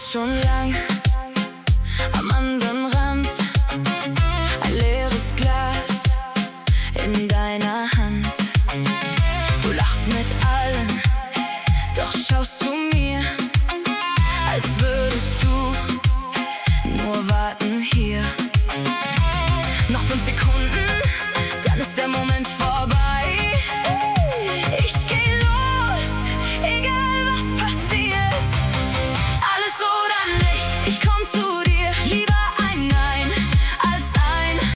stehst schon lang am anderen Rand, ein leeres Glas in deiner Hand. Du lachst mit allen, doch schaust zu mir, als würdest du nur warten hier. Noch 5 Sekunden, dann ist der Moment vorbei.